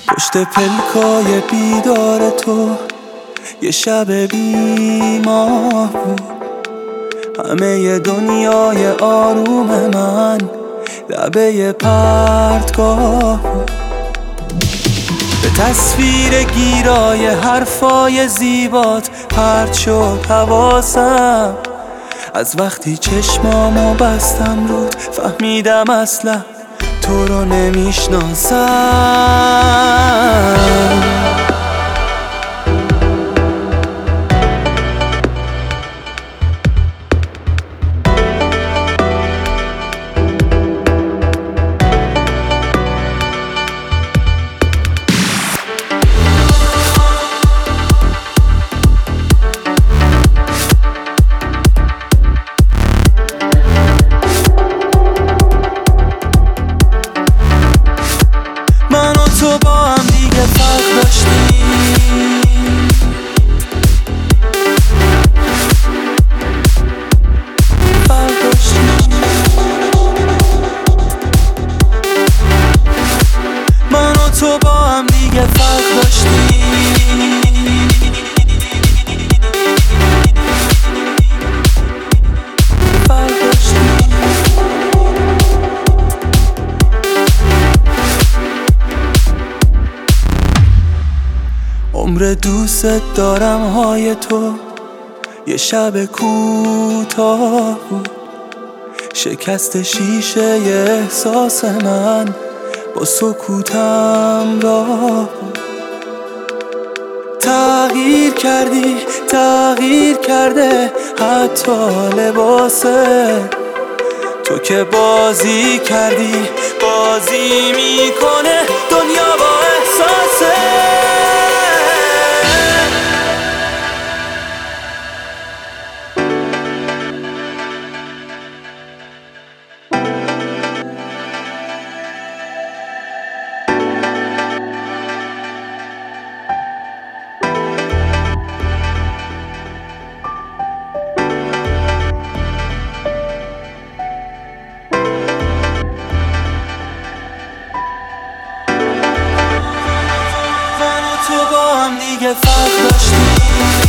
پشت پلکای بیدار تو یه شب بیمار بود، همه دنیای آروم من لبه پرتگاه بود. به تصویر گیرای حرفای زیبات پرت شد حواسم. از وقتی چشمامو بستم رود فهمیدم اصلا تو رو نمیشناسم. تو با هم دیگه فرق داشتیم، من و تو با هم دیگه فرق داشتیم. عمر دوست دارم های تو یه شب کوتاه بود، شکست شیشه ی احساس من با سکوتم راه بود. تغییر کردی تغییر کرده حتی لباسه، تو که بازی کردی بازی میکنه دنیا با احساسه. تو با هم دیگه فرق داشتیم.